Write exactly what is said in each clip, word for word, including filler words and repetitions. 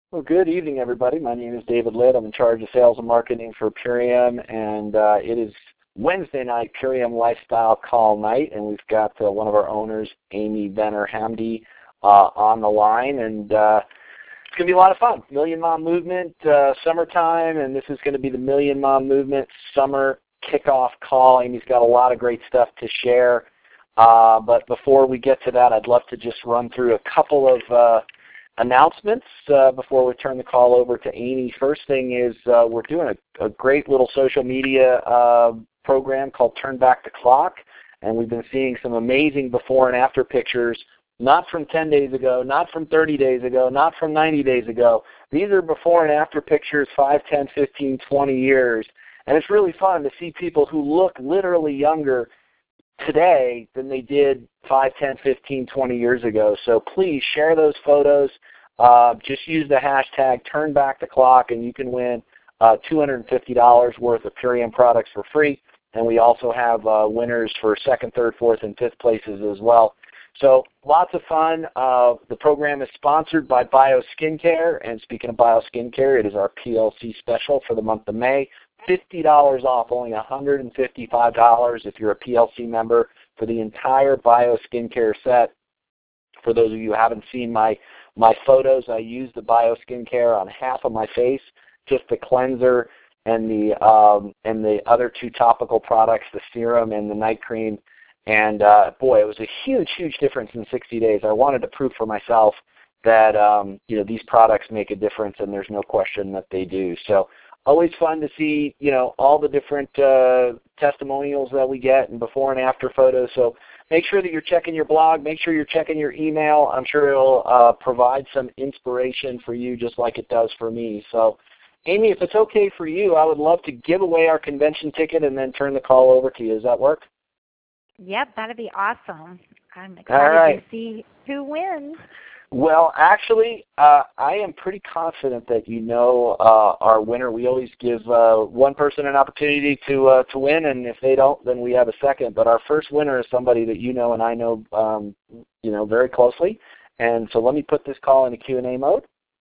Well, good evening, everybody. My name is David Litt. I'm in charge of sales and marketing for Purium, and uh, it is Wednesday night, Purium Lifestyle Call Night, and we've got uh, one of our owners, Amy Benner Hamdi, uh, on the line, and uh, it's going to be a lot of fun. Million Mom Movement, uh, summertime, and this is going to be the Million Mom Movement summer kickoff call. Amy's got a lot of great stuff to share, uh, but before we get to that, I'd love to just run through a couple of uh, announcements uh, before we turn the call over to Amy. First thing is uh, we're doing a, a great little social media uh, program called Turn Back the Clock, and we've been seeing some amazing before and after pictures, not from ten days ago, not from thirty days ago, not from ninety days ago. These are before and after pictures five, ten, fifteen, twenty years, and it's really fun to see people who look literally younger today than they did five, ten, fifteen, twenty years ago. So please share those photos. Uh, just use the hashtag Turn Back the Clock, and you can win uh, two hundred fifty dollars worth of Purium products for free. And we also have uh, winners for second, third, fourth, and fifth places as well. So lots of fun. Uh, the program is sponsored by Bio Skincare. And speaking of Bio Skincare, it is our P L C special for the month of May. fifty dollars off, only one hundred fifty-five dollars if you're a P L C member for the entire Bio Skincare set. For those of you who haven't seen my, my photos, I use the Bio Skincare on half of my face, just the cleanser and the um, and the other two topical products, the serum and the night cream. And uh, boy, it was a huge, huge difference in sixty days. I wanted to prove for myself that um, you know, these products make a difference, and there's no question that they do. So always fun to see, you know, all the different uh, testimonials that we get and before and after photos. So make sure that you're checking your blog. Make sure you're checking your email. I'm sure it'll uh, provide some inspiration for you just like it does for me. So, Amy, if it's okay for you, I would love to give away our convention ticket and then turn the call over to you. Does that work? Yep, that'd be awesome. I'm excited All right. to see who wins. Well, actually, uh, I am pretty confident that you know uh, our winner. We always give uh, one person an opportunity to uh, to win, and if they don't, then we have a second. But our first winner is somebody that you know and I know, um, you know, very closely. And so let me put this call into Q and A mode.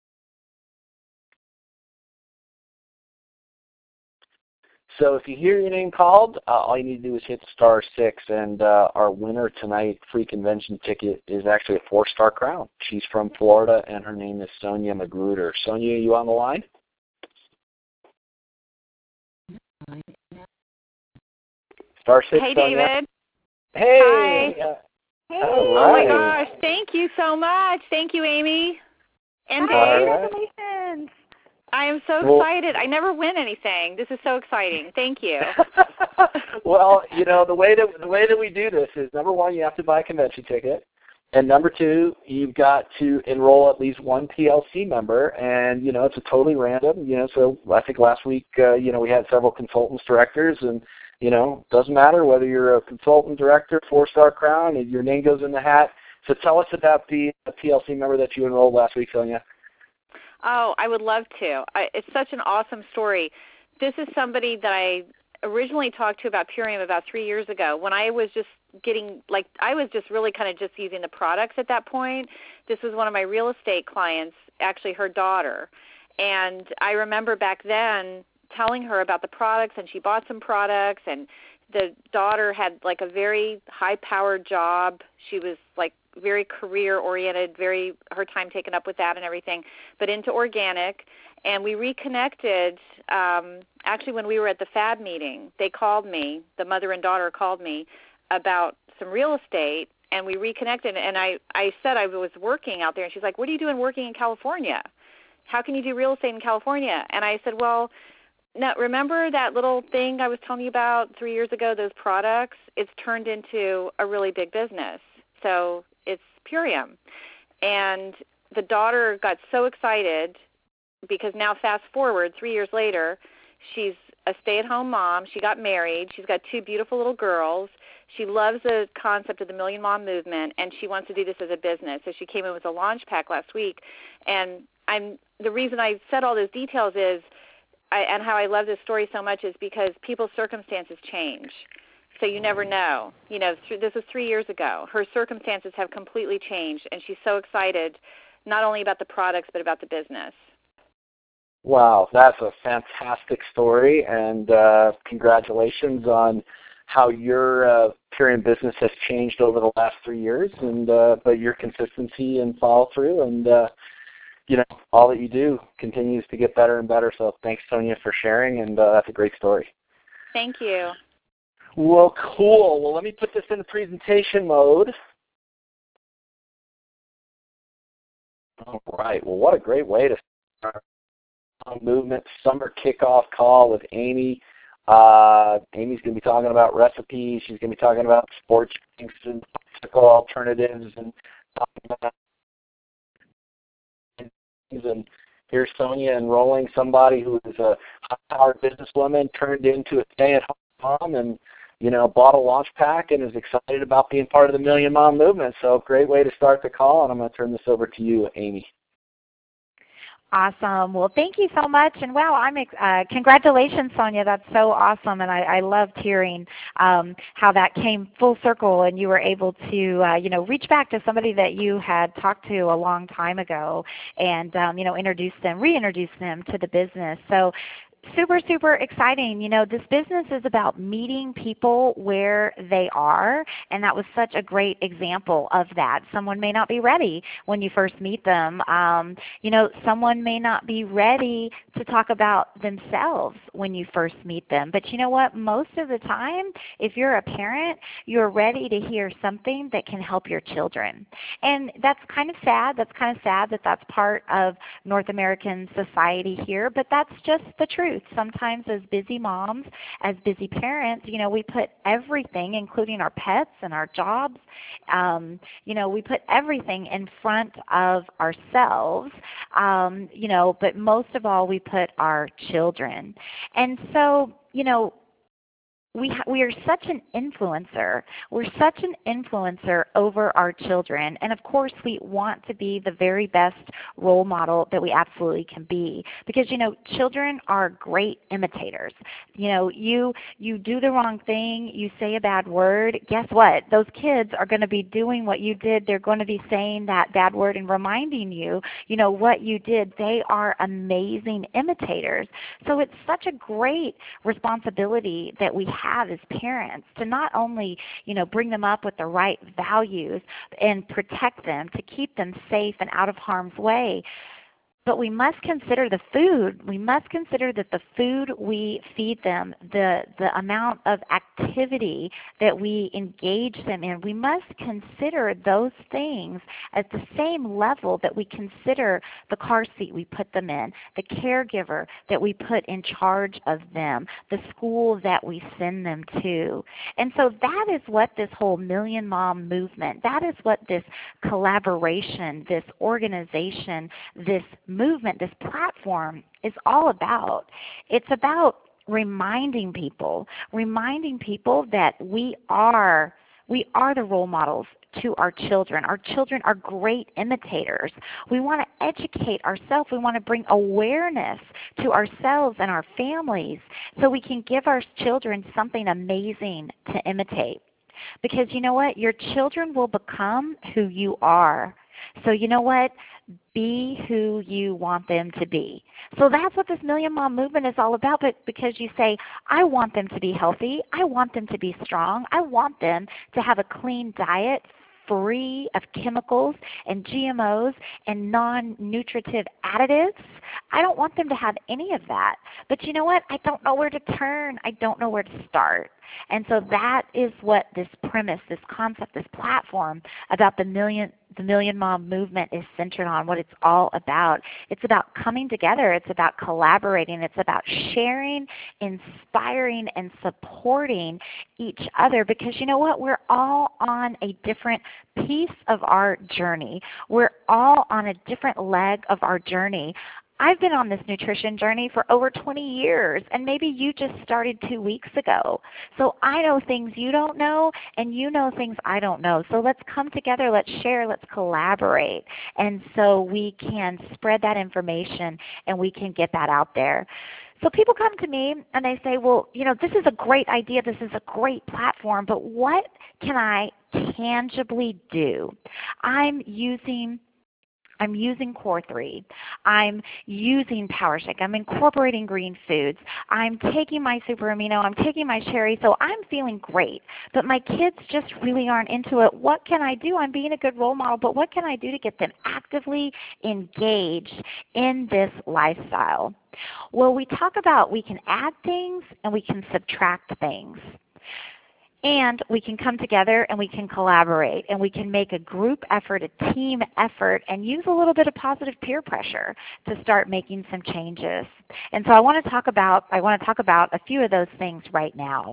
So if you hear your name called, uh, all you need to do is hit star six, and uh, our winner tonight, free convention ticket, is actually a four-star crown. She's from Florida, and her name is Sonia Magruder. Sonia, are you on the line? Star six, Hey, Sonia. David. Hey. Hi. Uh, Hey. all Oh, my right. gosh. Thank you so much. Thank you, Amy. And Hi, Dave. Right. congratulations. I am so Well, excited. I never win anything. This is so exciting. Thank you. Well, you know, the way that the way that we do this is, number one, you have to buy a convention ticket, and number two, you've got to enroll at least one P L C member, and you know, it's a totally random. You know, so I think last week, uh, you know, we had several consultants, directors, and you know, doesn't matter whether you're a consultant, director, four-star crown, and your name goes in the hat. So tell us about the P L C member that you enrolled last week, Sonia. Oh, I would love to. I, it's such an awesome story. This is somebody that I originally talked to about Purium about three years ago when I was just getting, like, I was just really kind of just using the products at that point. This was one of my real estate clients, actually her daughter. And I remember back then telling her about the products, and she bought some products, and the daughter had, like, a very high-powered job. She was, like, very career-oriented, very her time taken up with that and everything, but into organic. And we reconnected um, actually when we were at the Fab meeting. They called me, the mother and daughter called me about some real estate, and we reconnected. And I, I said I was working out there, and she's like, what are you doing working in California? How can you do real estate in California? And I said, well, now, remember that little thing I was telling you about three years ago, those products? It's turned into a really big business. So it's Purium. And the daughter got so excited because now fast forward three years later, she's a stay-at-home mom. She got married. She's got two beautiful little girls. She loves the concept of the Million Mom movement, and she wants to do this as a business. So she came in with a launch pack last week. And I'm the reason I said all those details is, I, and how I love this story so much is because people's circumstances change. So you never know. You know, th- this was three years ago. Her circumstances have completely changed, and she's so excited not only about the products but about the business. Wow, that's a fantastic story, and uh, congratulations on how your uh, Purium business has changed over the last three years, and uh, but your consistency and follow through, and uh, you know all that you do continues to get better and better. So thanks, Sonia, for sharing, and uh, that's a great story. Thank you. Well, cool. Well, let me put this in presentation mode. All right. Well, what a great way to start a movement summer kickoff call with Amy. Uh, Amy's going to be talking about recipes. She's going to be talking about sports drinks and bicycle alternatives, and talking about things. And here's Sonia enrolling somebody who is a high-powered businesswoman turned into a stay-at-home mom, and you know, bought a launch pack and is excited about being part of the Million Mom movement. So great way to start the call, and I'm going to turn this over to you, Amy. Awesome. Well, thank you so much. And wow, I'm ex- uh, congratulations, Sonia. That's so awesome. And I, I loved hearing um, how that came full circle, and you were able to, uh, you know, reach back to somebody that you had talked to a long time ago, and um, you know, introduce them, reintroduce them to the business. So super, super exciting. You know, this business is about meeting people where they are, and that was such a great example of that. Someone may not be ready when you first meet them. Um, you know, someone may not be ready to talk about themselves when you first meet them. But you know what? Most of the time, if you're a parent, you're ready to hear something that can help your children. And that's kind of sad. That's kind of sad that that's part of North American society here, but that's just the truth. Sometimes as busy moms, as busy parents, you know, we put everything, including our pets and our jobs, um, you know, we put everything in front of ourselves, um, you know, but most of all we put our children. And so, you know, we, ha- we are such an influencer. We're such an influencer over our children. And of course we want to be the very best role model that we absolutely can be. Because, you know, children are great imitators. You know, you, you do the wrong thing, you say a bad word, guess what? Those kids are going to be doing what you did. They're going to be saying that bad word and reminding you, you know, what you did. They are amazing imitators. So it's such a great responsibility that we have as parents to not only, you know, bring them up with the right values and protect them, to keep them safe and out of harm's way, but we must consider the food. We must consider that the food we feed them, the, the amount of activity that we engage them in, we must consider those things at the same level that we consider the car seat we put them in, the caregiver that we put in charge of them, the school that we send them to. And so that is what this whole Million Mom movement, that is what this collaboration, this organization, this movement, this platform is all about. It's about reminding people, reminding people that we are, we are the role models to our children. Our children are great imitators. We want to educate ourselves. We want to bring awareness to ourselves and our families so we can give our children something amazing to imitate. Because you know what? Your children will become who you are. So you know what? Be who you want them to be. So that's what this Million Mom movement is all about. But because you say, I want them to be healthy, I want them to be strong, I want them to have a clean diet free of chemicals and G M Os and non-nutritive additives. I don't want them to have any of that. But you know what? I don't know where to turn. I don't know where to start. And so that is what this premise, this concept, this platform about the Million the Million Mom movement is centered on, what it's all about. It's about coming together. It's about collaborating. It's about sharing, inspiring, and supporting each other, because you know what? We're all on a different piece of our journey. We're all on a different leg of our journey. I've been on this nutrition journey for over twenty years, and maybe you just started two weeks ago. So I know things you don't know, and you know things I don't know. So let's come together, let's share, let's collaborate, and so we can spread that information and we can get that out there. So people come to me and they say, well, you know, this is a great idea, this is a great platform, but what can I tangibly do? I'm using I'm using Core three. I'm using PowerShake. I'm incorporating green foods. I'm taking my super amino. I'm taking my cherry. So I'm feeling great. But my kids just really aren't into it. What can I do? I'm being a good role model, but what can I do to get them actively engaged in this lifestyle? Well, we talk about we can add things and we can subtract things. And we can come together and we can collaborate and we can make a group effort, a team effort, and use a little bit of positive peer pressure to start making some changes. And so I want to talk about I want to talk about a few of those things right now.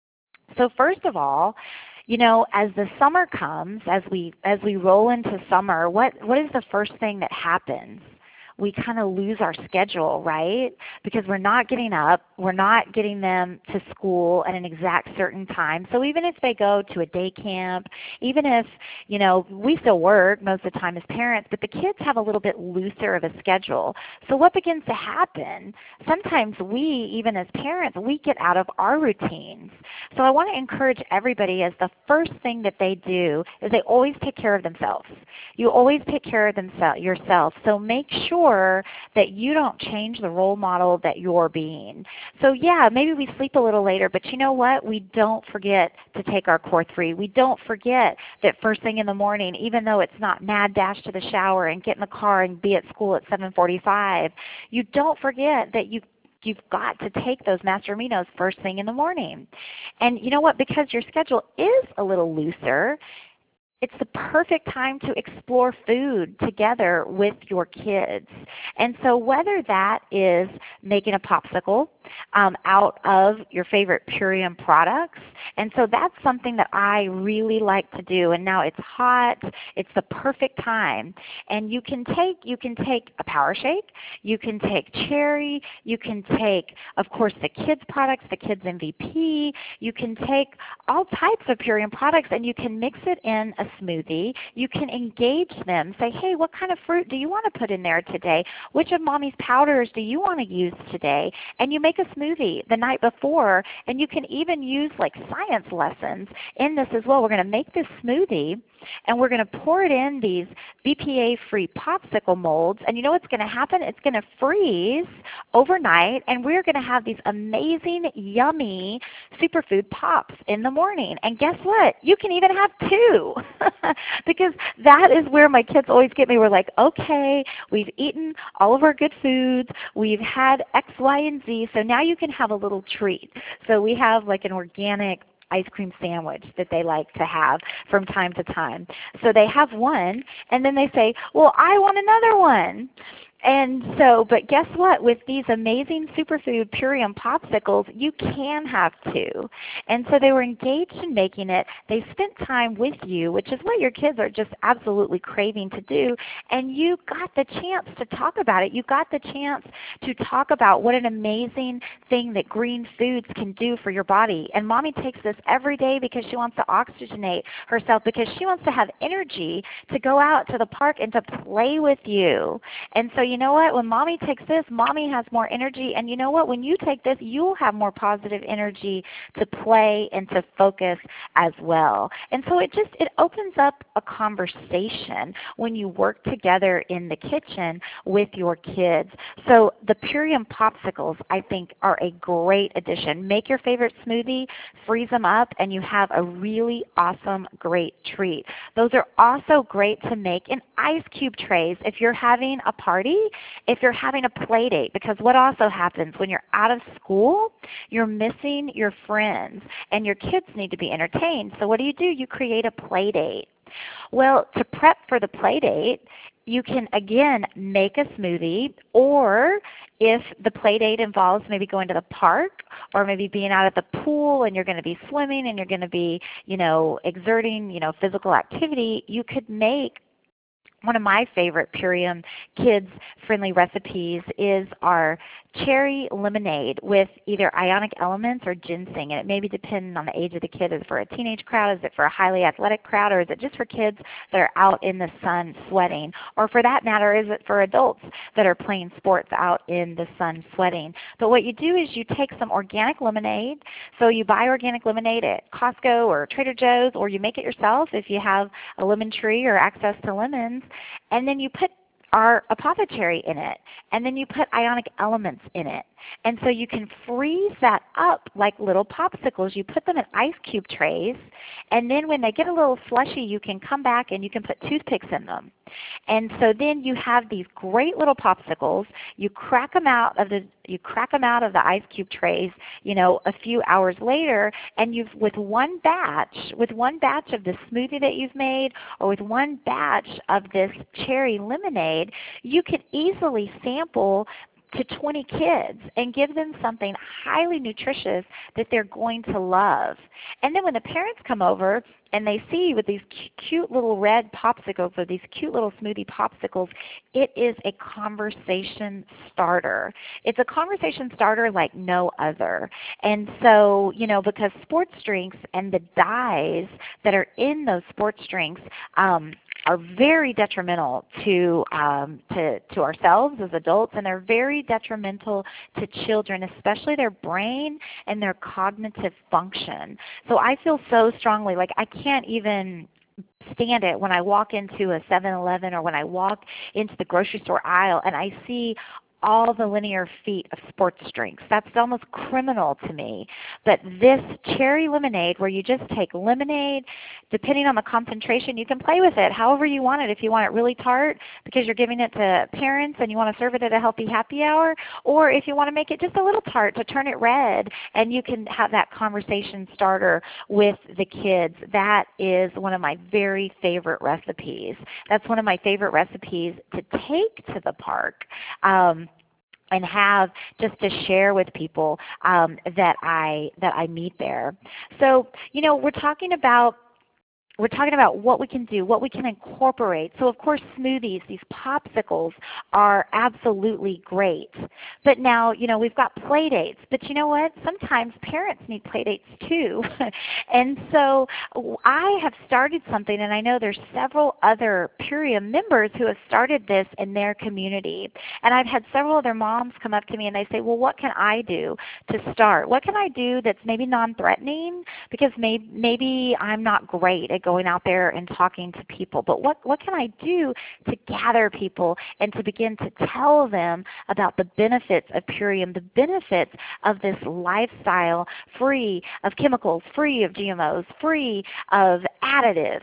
So first of all, you know, as the summer comes, as we as we roll into summer, what what is the first thing that happens? We kind of lose our schedule, right? Because we're not getting up, we're not getting them to school at an exact certain time. So even if they go to a day camp, even if, you know, we still work most of the time as parents, but the kids have a little bit looser of a schedule. So what begins to happen, sometimes we, even as parents, we get out of our routines. So I want to encourage everybody as the first thing that they do is they always take care of themselves. You always take care of themselves yourself. So make sure that you don't change the role model that you're being. So yeah, maybe we sleep a little later, but you know what? We don't forget to take our Core three. We don't forget that first thing in the morning, even though it's not mad dash to the shower and get in the car and be at school at seven forty-five, you don't forget that you You've got to take those master aminos first thing in the morning. And you know what? Because your schedule is a little looser, it's the perfect time to explore food together with your kids. And so whether that is making a popsicle um, out of your favorite Purium products, and so that's something that I really like to do. And now it's hot, it's the perfect time. And you can take you can take a PowerShake, you can take cherry, you can take, of course, the kids products, the kids M V P, you can take all types of Purium products and you can mix it in a smoothie. You can engage them. Say, hey, what kind of fruit do you want to put in there today? Which of Mommy's powders do you want to use today? And you make a smoothie the night before, and you can even use like science lessons in this as well. We're going to make this smoothie, and we're going to pour it in these B P A-free popsicle molds. And you know what's going to happen? It's going to freeze overnight, and we're going to have these amazing, yummy superfood pops in the morning. And guess what? You can even have two. Because that is where my kids always get me. We're like, okay, we've eaten all of our good foods. We've had X, Y, and Z. So now you can have a little treat. So we have like an organic ice cream sandwich that they like to have from time to time. So they have one, and then they say, well, I want another one. And so, but guess what? With these amazing superfood Purium popsicles, you can have two. And so they were engaged in making it. They spent time with you, which is what your kids are just absolutely craving to do. And you got the chance to talk about it. You got the chance to talk about what an amazing thing that green foods can do for your body. And Mommy takes this every day because she wants to oxygenate herself, because she wants to have energy to go out to the park and to play with you. And so you know what? When Mommy takes this, Mommy has more energy. And you know what? When you take this, you'll have more positive energy to play and to focus as well. And so it just, it opens up a conversation when you work together in the kitchen with your kids. So the Purium popsicles, I think, are a great addition. Make your favorite smoothie, freeze them up, and you have a really awesome, great treat. Those are also great to make in ice cube trays if you're having a party, if you're having a play date, because what also happens when you're out of school, you're missing your friends, and your kids need to be entertained. So what do you do? You create a play date. Well, to prep for the play date, you can, again, make a smoothie, or if the play date involves maybe going to the park or maybe being out at the pool and you're going to be swimming and you're going to be, you know, exerting, you know, physical activity, you could make one of my favorite Purium kids-friendly recipes is our cherry lemonade with either ionic elements or ginseng. And it may be depending on the age of the kid. Is it for a teenage crowd? Is it for a highly athletic crowd? Or is it just for kids that are out in the sun sweating? Or for that matter, is it for adults that are playing sports out in the sun sweating? But what you do is you take some organic lemonade. So you buy organic lemonade at Costco or Trader Joe's, or you make it yourself if you have a lemon tree or access to lemons. And then you put are apothecary in it, and then you put ionic elements in it. And so you can freeze that up like little popsicles. You put them in ice cube trays, and then when they get a little slushy, you can come back and you can put toothpicks in them. And so then you have these great little popsicles. You crack them out of the you crack them out of the ice cube trays, you know, a few hours later, and you've with one batch, with one batch of the smoothie that you've made, or with one batch of this cherry lemonade, you can easily sample to twenty kids and give them something highly nutritious that they're going to love. And then when the parents come over and they see you with these cute little red popsicles or these cute little smoothie popsicles, it is a conversation starter. It's a conversation starter like no other. And so, you know, because sports drinks and the dyes that are in those sports drinks um, are very detrimental to, um, to to ourselves as adults, and they're very detrimental to children, especially their brain and their cognitive function. So I feel so strongly, like I can't even stand it when I walk into a seven eleven or when I walk into the grocery store aisle and I see all the linear feet of sports drinks. That's almost criminal to me. But this cherry lemonade, where you just take lemonade, depending on the concentration, you can play with it however you want it. If you want it really tart because you're giving it to parents and you want to serve it at a healthy happy hour, or if you want to make it just a little tart to turn it red, and you can have that conversation starter with the kids. That is one of my very favorite recipes. That's one of my favorite recipes to take to the park. Um, and have just to share with people um, that I that I meet there. So, you know, we're talking about We're talking about what we can do, what we can incorporate. So of course smoothies, these popsicles are absolutely great. But now, you know, we've got play dates. But you know what? Sometimes parents need play dates too. And so I have started something, and I know there's several other Purium members who have started this in their community. And I've had several other moms come up to me and they say, well, what can I do to start? What can I do that's maybe non-threatening? Because maybe, maybe I'm not great at going out there and talking to people, but what, what can I do to gather people and to begin to tell them about the benefits of Purium, the benefits of this lifestyle free of chemicals, free of G M Os, free of additives.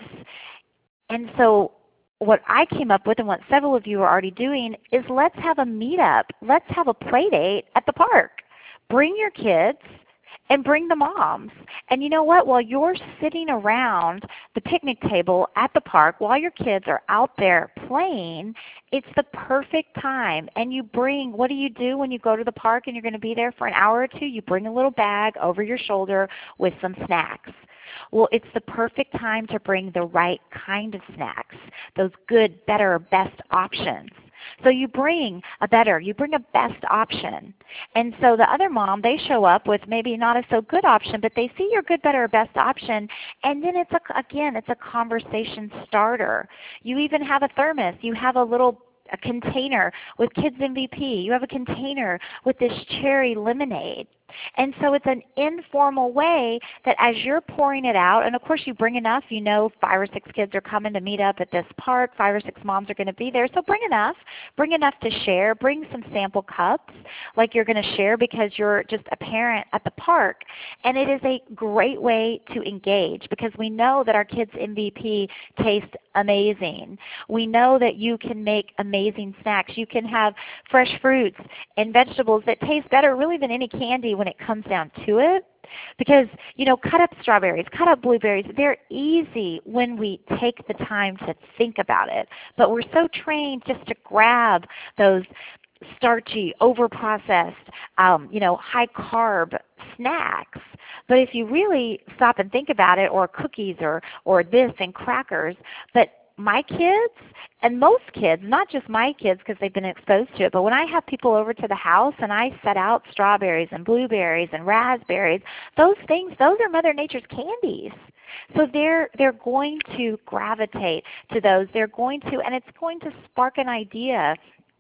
And so what I came up with and what several of you are already doing is let's have a meetup. Let's have a play date at the park. Bring your kids and bring the moms. And you know what? While you're sitting around the picnic table at the park, while your kids are out there playing, it's the perfect time. And you bring, what do you do when you go to the park and you're going to be there for an hour or two? You bring a little bag over your shoulder with some snacks. Well, it's the perfect time to bring the right kind of snacks, those good, better, best options. So you bring a better, you bring a best option. And so the other mom, they show up with maybe not a so good option, but they see your good, better, best option, and then it's a, again, it's a conversation starter. You even have a thermos. You have a little a container with Kids M V P. You have a container with this cherry lemonade. And so it's an informal way that as you're pouring it out, and of course you bring enough, you know five or six kids are coming to meet up at this park, five or six moms are going to be there, so bring enough. Bring enough to share. Bring some sample cups like you're going to share because you're just a parent at the park. And it is a great way to engage because we know that our Kids M V P taste amazing. We know that you can make amazing snacks. You can have fresh fruits and vegetables that taste better really than any candy when it comes down to it. Because, you know, cut up strawberries, cut up blueberries, they're easy when we take the time to think about it. But we're so trained just to grab those starchy, over-processed, um, you know, high-carb snacks. But if you really stop and think about it, or cookies or, or this and crackers, but my kids and most kids, not just my kids because they've been exposed to it, but when I have people over to the house and I set out strawberries and blueberries and raspberries, those things, those are Mother Nature's candies. So they're, they're going to gravitate to those. They're going to, and it's going to spark an idea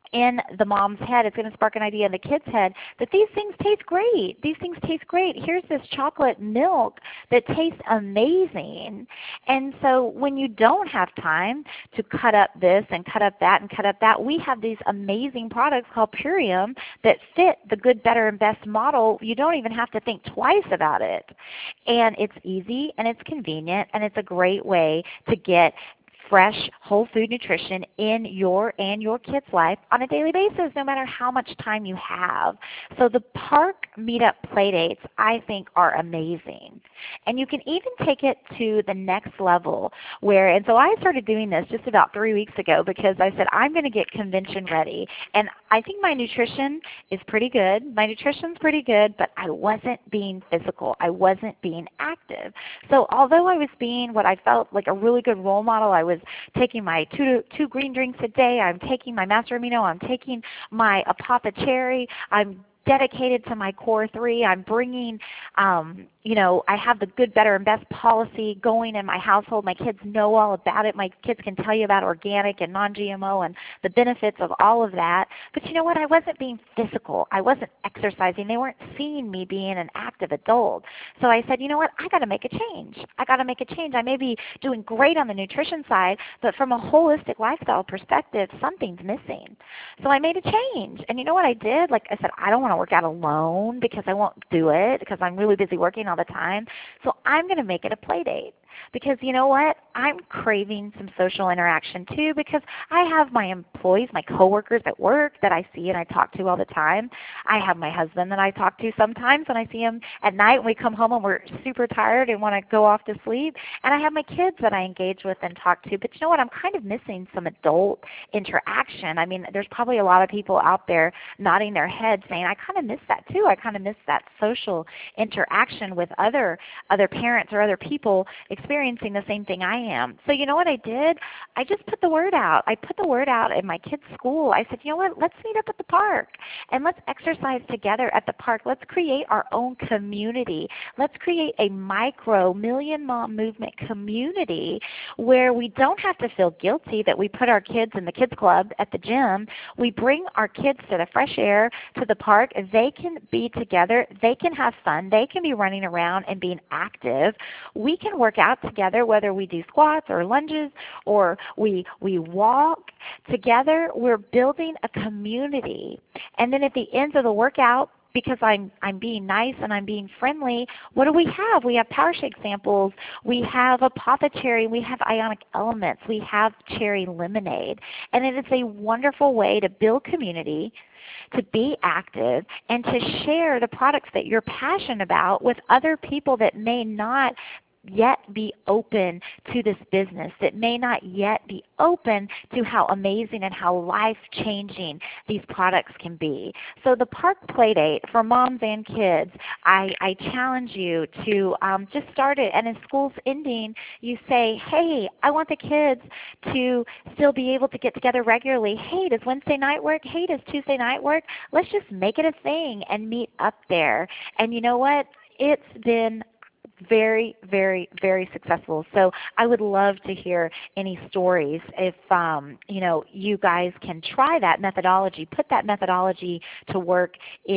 in the mom's head, it's going to spark an idea in the kid's head that these things taste great. These things taste great. Here's this chocolate milk that tastes amazing. And so when you don't have time to cut up this and cut up that and cut up that, we have these amazing products called Purium that fit the good, better, and best model. You don't even have to think twice about it. And it's easy and it's convenient and it's a great way to get fresh, whole food nutrition in your and your kids' life on a daily basis, no matter how much time you have. So the park meetup playdates, I think, are amazing. And you can even take it to the next level where, and so I started doing this just about three weeks ago because I said, I'm going to get convention ready. And I think my nutrition is pretty good. My nutrition's pretty good, but I wasn't being physical. I wasn't being active. So although I was being what I felt like a really good role model, I was taking my two, two green drinks a day, I'm taking my Master Amino, I'm taking my Apothecary, I'm dedicated to my core three. I'm bringing, um, you know, I have the good, better, and best policy going in my household. My kids know all about it. My kids can tell you about organic and non G M O and the benefits of all of that. But you know what? I wasn't being physical. I wasn't exercising. They weren't seeing me being an active adult. So I said, you know what? I got to make a change. I got to make a change. I may be doing great on the nutrition side, but from a holistic lifestyle perspective, something's missing. So I made a change. And you know what I did? Like I said, I don't want to work out alone because I won't do it because I'm really busy working all the time. So I'm going to make it a play date. Because you know what? I'm craving some social interaction too because I have my employees, my coworkers at work that I see and I talk to all the time. I have my husband that I talk to sometimes when I see him at night when we come home and we're super tired and want to go off to sleep. And I have my kids that I engage with and talk to. But you know what? I'm kind of missing some adult interaction. I mean, there's probably a lot of people out there nodding their heads saying, I kind of miss that too. I kind of miss that social interaction with other, other parents or other people experiencing the same thing I am. So you know what I did? I just put the word out. I put the word out at my kids' school. I said, you know what? Let's meet up at the park and let's exercise together at the park. Let's create our own community. Let's create a micro Million Mom Movement community where we don't have to feel guilty that we put our kids in the kids club at the gym. We bring our kids to the fresh air, to the park. They can be together. They can have fun. They can be running around and being active. We can work out together, whether we do squats or lunges or we we walk together. We're building a community. And then at the end of the workout, because I'm I'm being nice and I'm being friendly, what do we have? We have Power Shake samples. We have Apothecary. We have Ionic Elements. We have Cherry Lemonade. And it is a wonderful way to build community, to be active, and to share the products that you're passionate about with other people that may not yet be open to this business, that may not yet be open to how amazing and how life-changing these products can be. So the park playdate for moms and kids, I, I challenge you to um, just start it. And as school's ending, you say, hey, I want the kids to still be able to get together regularly. Hey, does Wednesday night work? Hey, does Tuesday night work? Let's just make it a thing and meet up there. And you know what? It's been very, very, very successful. So I would love to hear any stories if um, you know, you guys can try that methodology, put that methodology to work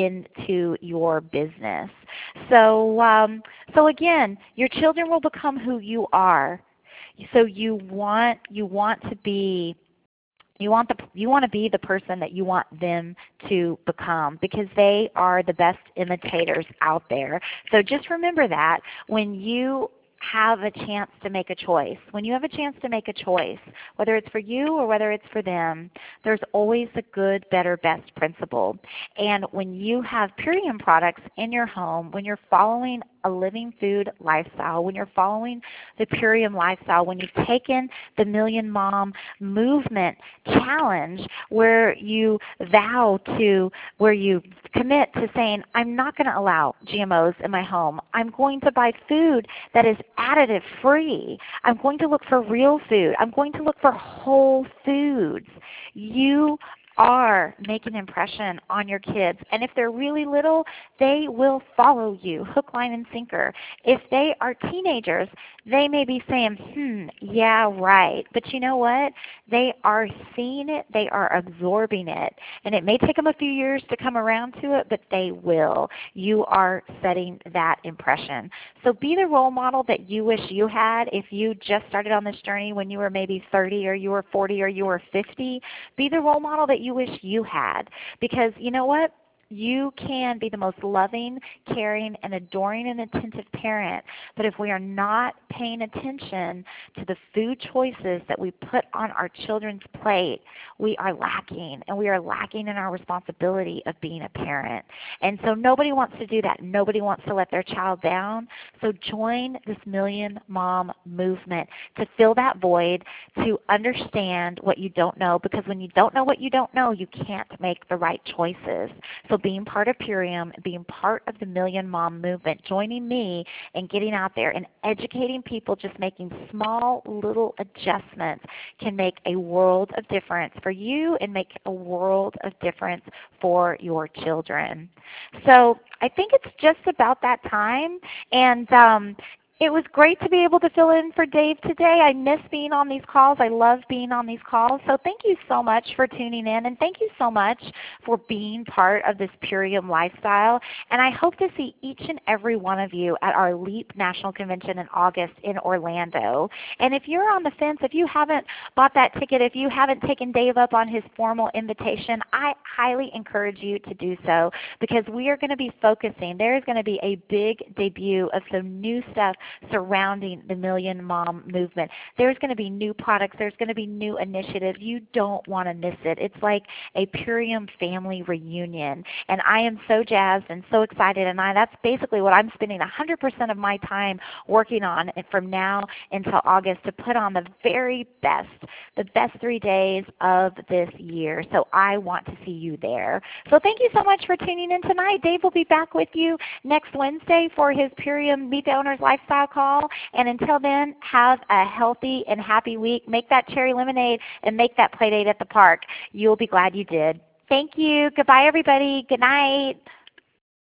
into your business. So, um, so again, your children will become who you are. So you want you want to be You want, the, you want to be the person that you want them to become because they are the best imitators out there. So just remember that when you have a chance to make a choice, when you have a chance to make a choice, whether it's for you or whether it's for them, there's always a good, better, best principle. And when you have Purium products in your home, when you're following a living food lifestyle, when you're following the Purium lifestyle, when you've taken the Million Mom Movement challenge where you vow to, where you commit to saying, I'm not going to allow G M Os in my home. I'm going to buy food that is additive free. I'm going to look for real food. I'm going to look for whole foods. You are making an impression on your kids. And if they're really little, they will follow you, hook, line, and sinker. If they are teenagers, they may be saying, hmm, yeah, right. But you know what? They are seeing it. They are absorbing it. And it may take them a few years to come around to it, but they will. You are setting that impression. So be the role model that you wish you had if you just started on this journey when you were maybe thirty or you were forty or you were fifty. Be the role model that you wish you had. Because you know what? You can be the most loving, caring, and adoring and attentive parent, but if we are not paying attention to the food choices that we put on our children's plate, we are lacking, and we are lacking in our responsibility of being a parent. And so nobody wants to do that. Nobody wants to let their child down. So join this Million Mom movement to fill that void, to understand what you don't know, because when you don't know what you don't know, you can't make the right choices. So being part of Purium, being part of the Million Mom movement, joining me and getting out there and educating people, just making small little adjustments can make a world of difference for you and make a world of difference for your children. So I think it's just about that time. And um, it was great to be able to fill in for Dave today. I miss being on these calls. I love being on these calls. So thank you so much for tuning in, and thank you so much for being part of this Purium lifestyle. And I hope to see each and every one of you at our LEAP National Convention in August in Orlando. And if you're on the fence, if you haven't bought that ticket, if you haven't taken Dave up on his formal invitation, I highly encourage you to do so, because we are going to be focusing. There is going to be a big debut of some new stuff surrounding the Million Mom movement. There's going to be new products. There's going to be new initiatives. You don't want to miss it. It's like a Purium family reunion. And I am so jazzed and so excited. And I, that's basically what I'm spending one hundred percent of my time working on from now until August, to put on the very best, the best three days of this year. So I want to see you there. So thank you so much for tuning in tonight. Dave will be back with you next Wednesday for his Purium Meet the Owners Lifestyle call. And until then, have a healthy and happy week. Make that cherry lemonade and make that play date at the park. You'll be glad you did. Thank you. Goodbye, everybody. Good night.